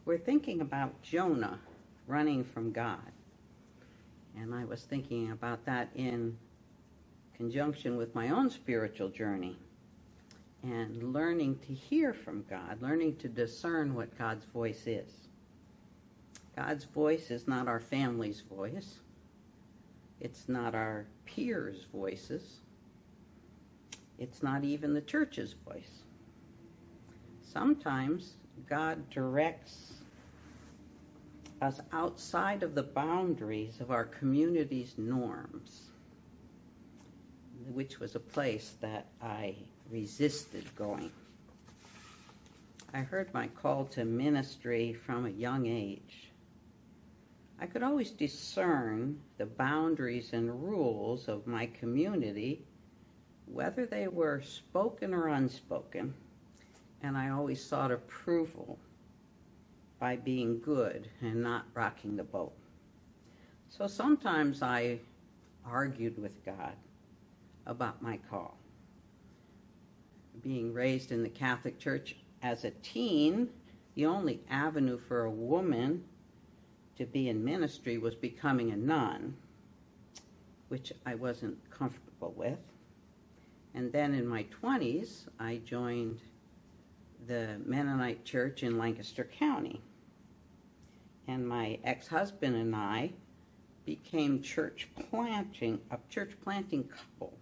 We're thinking about Jonah running from God. And I was thinking about that in conjunction with my own spiritual journey and learning to hear from God, learning to discern what God's voice is. God's voice is not our family's voice. It's not our peers' voices. It's not even the church's voice. Sometimes God directs us outside of the boundaries of our community's norms, which was a place that I resisted going. I heard my call to ministry from a young age. I could always discern the boundaries and rules of my community, whether they were spoken or unspoken, and I always sought approval by being good and not rocking the boat. So sometimes I argued with God about my call. Being raised in the Catholic Church as a teen, the only avenue for a woman to be in ministry was becoming a nun, which I wasn't comfortable with. And then in my 20s, I joined the Mennonite Church in Lancaster County. And my ex-husband and I became a church planting couple,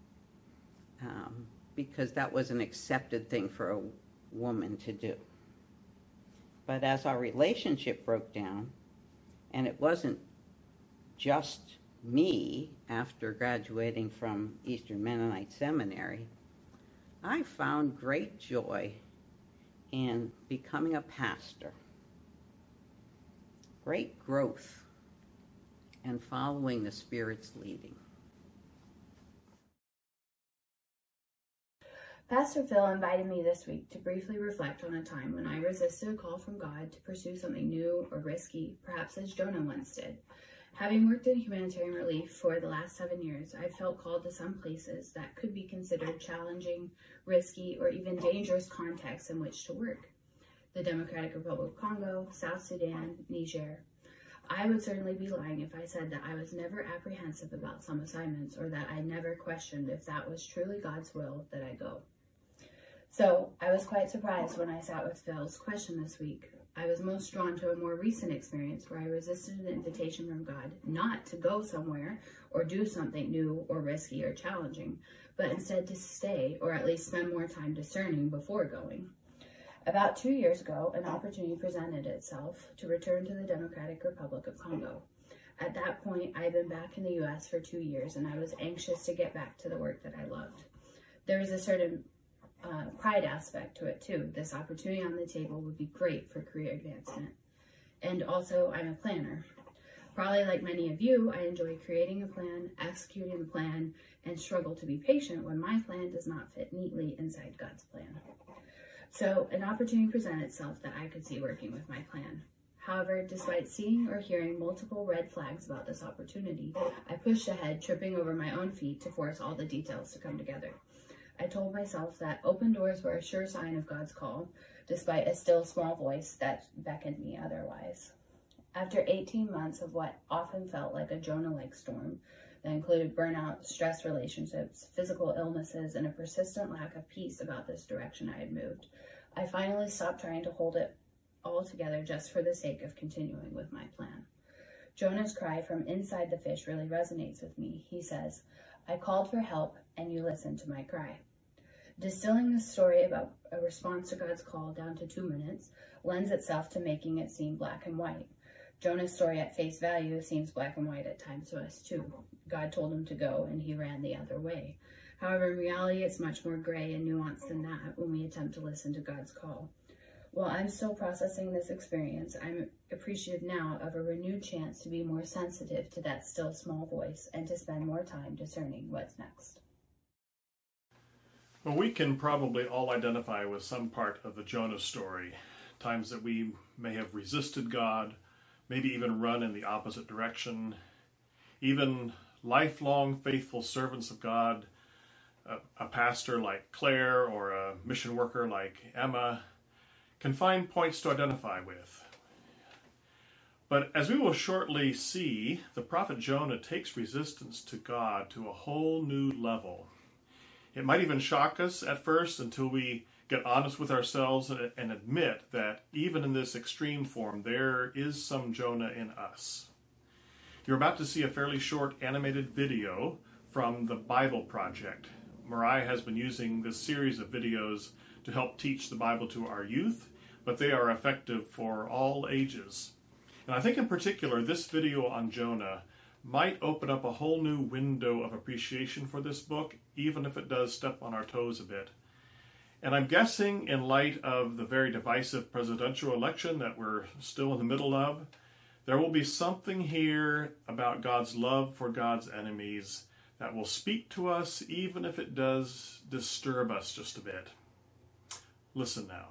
because that was an accepted thing for a woman to do. But as our relationship broke down, and it wasn't just me after graduating from Eastern Mennonite Seminary, I found great joy in becoming a pastor. Great growth and following the Spirit's leading. Pastor Phil invited me this week to briefly reflect on a time when I resisted a call from God to pursue something new or risky, perhaps as Jonah once did. Having worked in humanitarian relief for the last 7 years, I felt called to some places that could be considered challenging, risky, or even dangerous contexts in which to work. The Democratic Republic of Congo, South Sudan, Niger. I would certainly be lying if I said that I was never apprehensive about some assignments or that I never questioned if that was truly God's will that I go. So I was quite surprised when I sat with Phil's question this week. I was most drawn to a more recent experience where I resisted an invitation from God not to go somewhere or do something new or risky or challenging, but instead to stay or at least spend more time discerning before going. About 2 years ago, an opportunity presented itself to return to the Democratic Republic of Congo. At that point, I had been back in the U.S. for 2 years, and I was anxious to get back to the work that I loved. There was a certain pride aspect to it, too. This opportunity on the table would be great for career advancement. And also, I'm a planner. Probably like many of you, I enjoy creating a plan, executing the plan, and struggle to be patient when my plan does not fit neatly inside God's plan. So an opportunity presented itself that I could see working with my plan. However, despite seeing or hearing multiple red flags about this opportunity, I pushed ahead, tripping over my own feet to force all the details to come together. I told myself that open doors were a sure sign of God's call, despite a still small voice that beckoned me otherwise. After 18 months of what often felt like a Jonah-like storm that included burnout, stress relationships, physical illnesses, and a persistent lack of peace about this direction I had moved, I finally stopped trying to hold it all together just for the sake of continuing with my plan. Jonah's cry from inside the fish really resonates with me. He says, "I called for help and you listened to my cry." Distilling this story about a response to God's call down to 2 minutes lends itself to making it seem black and white. Jonah's story at face value seems black and white at times to us too. God told him to go and he ran the other way. However, in reality, it's much more gray and nuanced than that when we attempt to listen to God's call. While I'm still processing this experience, I'm appreciative now of a renewed chance to be more sensitive to that still small voice and to spend more time discerning what's next. Well, we can probably all identify with some part of the Jonah story. Times that we may have resisted God, maybe even run in the opposite direction. Even lifelong faithful servants of God, a pastor like Claire or a mission worker like Emma, can find points to identify with But as we will shortly see, the prophet Jonah takes resistance to God to a whole new level. It might even shock us at first until we get honest with ourselves and admit that even in this extreme form, there is some Jonah in us. You're about to see a fairly short animated video from the Bible Project. Mariah has been using this series of videos to help teach the Bible to our youth, but they are effective for all ages. And I think in particular, this video on Jonah might open up a whole new window of appreciation for this book, even if it does step on our toes a bit. And I'm guessing in light of the very divisive presidential election that we're still in the middle of, there will be something here about God's love for God's enemies that will speak to us, even if it does disturb us just a bit. Listen now.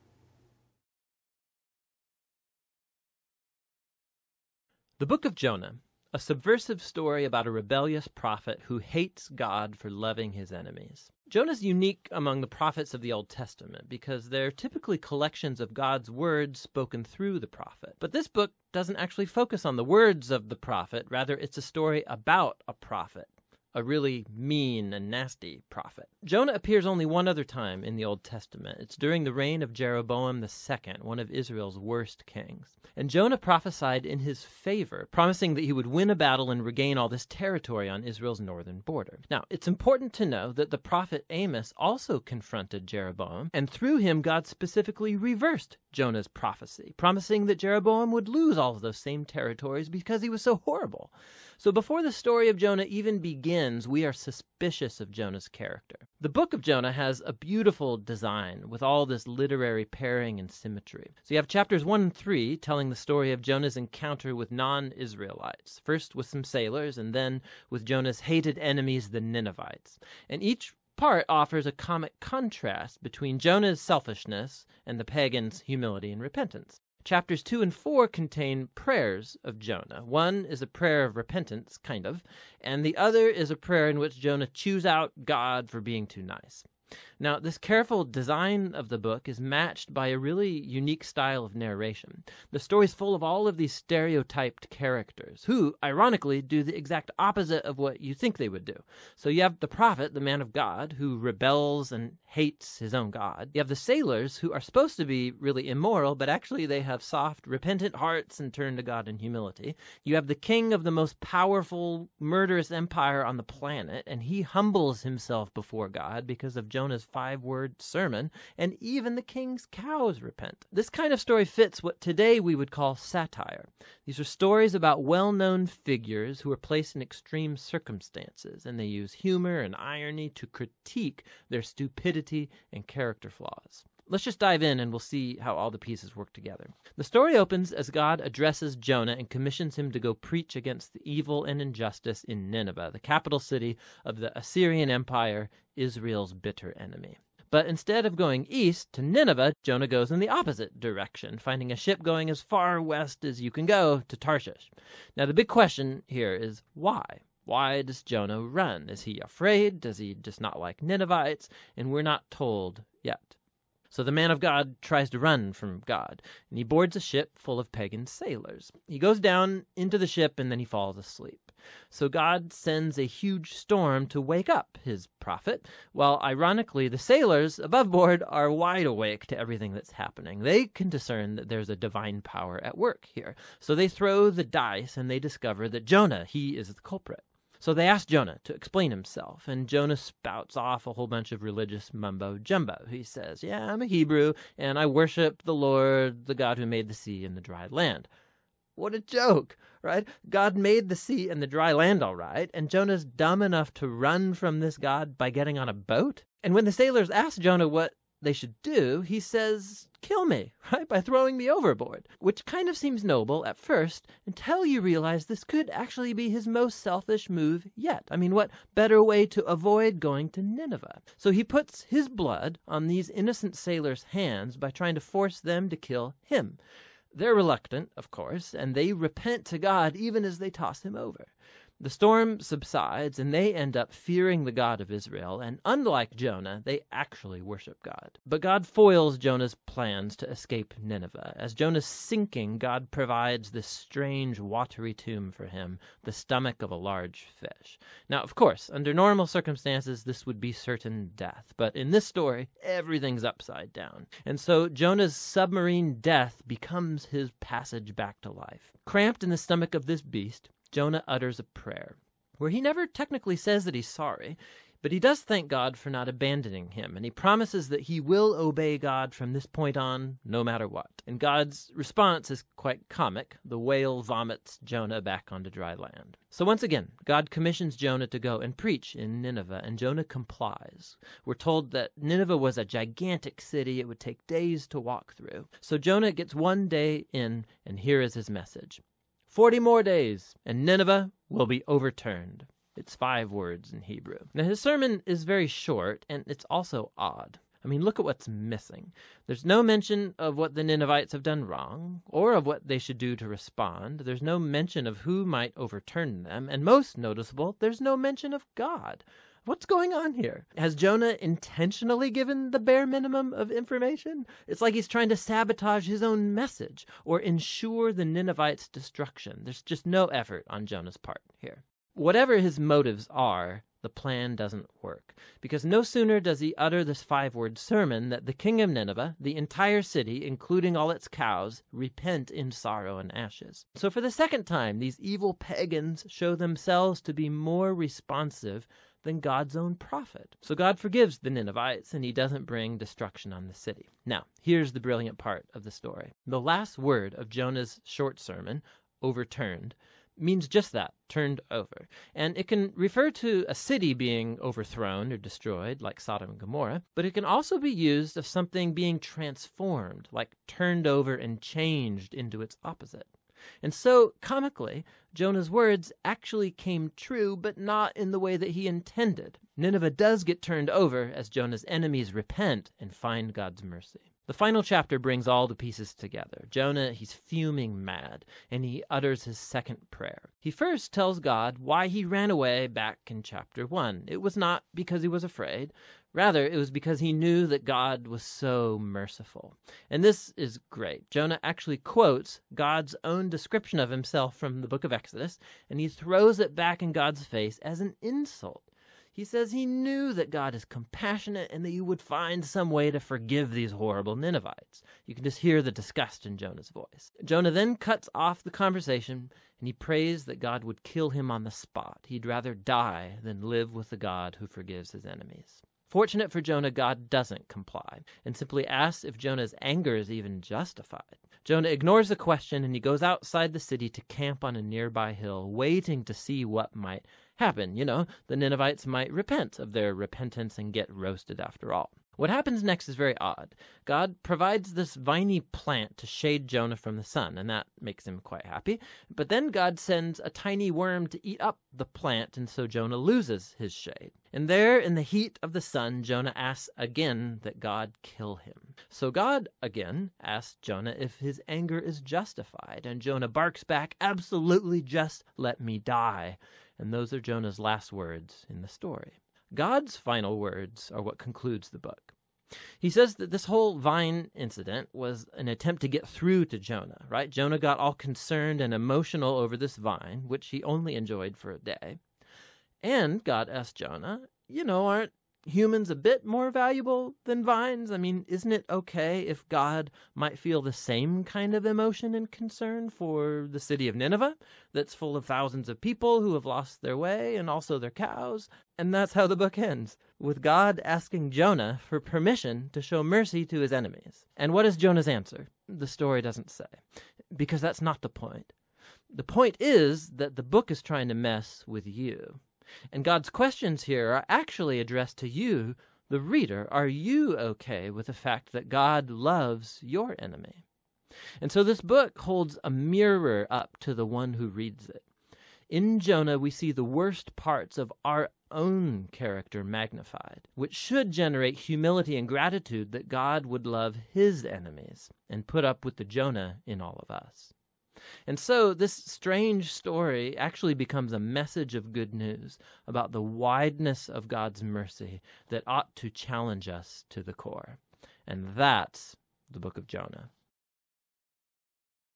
The Book of Jonah, a subversive story about a rebellious prophet who hates God for loving his enemies. Jonah's unique among the prophets of the Old Testament because they're typically collections of God's words spoken through the prophet. But this book doesn't actually focus on the words of the prophet. Rather, it's a story about a prophet, a really mean and nasty prophet. Jonah appears only one other time in the Old Testament. It's during the reign of Jeroboam II, one of Israel's worst kings. And Jonah prophesied in his favor, promising that he would win a battle and regain all this territory on Israel's northern border. Now, it's important to know that the prophet Amos also confronted Jeroboam, and through him God specifically reversed Jonah's prophecy, promising that Jeroboam would lose all of those same territories because he was so horrible. So before the story of Jonah even begins, we are suspicious of Jonah's character. The book of Jonah has a beautiful design with all this literary pairing and symmetry. So you have chapters 1 and 3 telling the story of Jonah's encounter with non-Israelites, first with some sailors and then with Jonah's hated enemies, the Ninevites. And each part offers a comic contrast between Jonah's selfishness and the pagans' humility and repentance. Chapters 2 and 4 contain prayers of Jonah. One is a prayer of repentance, kind of, and the other is a prayer in which Jonah chews out God for being too nice. Now, this careful design of the book is matched by a really unique style of narration. The story's full of all of these stereotyped characters who, ironically, do the exact opposite of what you think they would do. So you have the prophet, the man of God, who rebels and hates his own God. You have the sailors, who are supposed to be really immoral, but actually they have soft, repentant hearts and turn to God in humility. You have the king of the most powerful, murderous empire on the planet, and he humbles himself before God because of Jonah's 5-word sermon, and even the king's cows repent. This kind of story fits what today we would call satire. These are stories about well-known figures who are placed in extreme circumstances, and they use humor and irony to critique their stupidity and character flaws. Let's just dive in and we'll see how all the pieces work together. The story opens as God addresses Jonah and commissions him to go preach against the evil and injustice in Nineveh, the capital city of the Assyrian Empire, Israel's bitter enemy. But instead of going east to Nineveh, Jonah goes in the opposite direction, finding a ship going as far west as you can go to Tarshish. Now the big question here is why? Why does Jonah run? Is he afraid? Does he just not like Ninevites? And we're not told yet. So the man of God tries to run from God, and he boards a ship full of pagan sailors. He goes down into the ship, and then he falls asleep. So God sends a huge storm to wake up his prophet, while ironically the sailors above board are wide awake to everything that's happening. They can discern that there's a divine power at work here. So they throw the dice, and they discover that Jonah, he is the culprit. So they ask Jonah to explain himself, and Jonah spouts off a whole bunch of religious mumbo-jumbo. He says, yeah, I'm a Hebrew, and I worship the Lord, the God who made the sea and the dry land. What a joke, right? God made the sea and the dry land all right, and Jonah's dumb enough to run from this God by getting on a boat? And when the sailors ask Jonah what they should do, he says, kill me, right, by throwing me overboard, which kind of seems noble at first until you realize this could actually be his most selfish move yet. I mean, what better way to avoid going to Nineveh? So he puts his blood on these innocent sailors' hands by trying to force them to kill him. They're reluctant, of course, and they repent to God even as they toss him over. The storm subsides, and they end up fearing the God of Israel, and unlike Jonah, they actually worship God. But God foils Jonah's plans to escape Nineveh. As Jonah's sinking, God provides this strange watery tomb for him, the stomach of a large fish. Now, of course, under normal circumstances, this would be certain death, but in this story, everything's upside down. And so Jonah's submarine death becomes his passage back to life. Cramped in the stomach of this beast, Jonah utters a prayer, where he never technically says that he's sorry, but he does thank God for not abandoning him, and he promises that he will obey God from this point on, no matter what. And God's response is quite comic. The whale vomits Jonah back onto dry land. So once again, God commissions Jonah to go and preach in Nineveh, and Jonah complies. We're told that Nineveh was a gigantic city. It would take days to walk through. So Jonah gets one day in, and here is his message. 40 more days, and Nineveh will be overturned. It's 5 words in Hebrew. Now, his sermon is very short, and it's also odd. I mean, look at what's missing. There's no mention of what the Ninevites have done wrong, or of what they should do to respond. There's no mention of who might overturn them, and most noticeable, there's no mention of God. What's going on here? Has Jonah intentionally given the bare minimum of information? It's like he's trying to sabotage his own message or ensure the Ninevites' destruction. There's just no effort on Jonah's part here. Whatever his motives are, the plan doesn't work, because no sooner does he utter this 5-word sermon that the king of Nineveh, the entire city, including all its cows, repent in sorrow and ashes. So for the second time, these evil pagans show themselves to be more responsive than God's own prophet. So God forgives the Ninevites, and he doesn't bring destruction on the city. Now, here's the brilliant part of the story. The last word of Jonah's short sermon, overturned, means just that, turned over. And it can refer to a city being overthrown or destroyed, like Sodom and Gomorrah, but it can also be used of something being transformed, like turned over and changed into its opposite. And so, comically, Jonah's words actually came true, but not in the way that he intended. Nineveh does get turned over as Jonah's enemies repent and find God's mercy. The final chapter brings all the pieces together. Jonah, he's fuming mad, and he utters his second prayer. He first tells God why he ran away back in chapter 1. It was not because he was afraid. Rather, it was because he knew that God was so merciful. And this is great. Jonah actually quotes God's own description of himself from the book of Exodus, and he throws it back in God's face as an insult. He says he knew that God is compassionate and that he would find some way to forgive these horrible Ninevites. You can just hear the disgust in Jonah's voice. Jonah then cuts off the conversation, and he prays that God would kill him on the spot. He'd rather die than live with the God who forgives his enemies. Fortunate for Jonah, God doesn't comply and simply asks if Jonah's anger is even justified. Jonah ignores the question, and he goes outside the city to camp on a nearby hill, waiting to see what might happen. You know, the Ninevites might repent of their repentance and get roasted after all. What happens next is very odd. God provides this viney plant to shade Jonah from the sun, and that makes him quite happy. But then God sends a tiny worm to eat up the plant, and so Jonah loses his shade. And there, in the heat of the sun, Jonah asks again that God kill him. So God again asks Jonah if his anger is justified, and Jonah barks back, "Absolutely, just let me die." And those are Jonah's last words in the story. God's final words are what concludes the book. He says that this whole vine incident was an attempt to get through to Jonah, right? Jonah got all concerned and emotional over this vine, which he only enjoyed for a day. And God asked Jonah, aren't humans a bit more valuable than vines? I mean, isn't it okay if God might feel the same kind of emotion and concern for the city of Nineveh that's full of thousands of people who have lost their way and also their cows? And that's how the book ends, with God asking Jonah for permission to show mercy to his enemies. And what is Jonah's answer? The story doesn't say, because that's not the point. The point is that the book is trying to mess with you. And God's questions here are actually addressed to you, the reader. Are you okay with the fact that God loves your enemy? And so this book holds a mirror up to the one who reads it. In Jonah, we see the worst parts of our own character magnified, which should generate humility and gratitude that God would love his enemies and put up with the Jonah in all of us. And so this strange story actually becomes a message of good news about the wideness of God's mercy that ought to challenge us to the core. And that's the book of Jonah.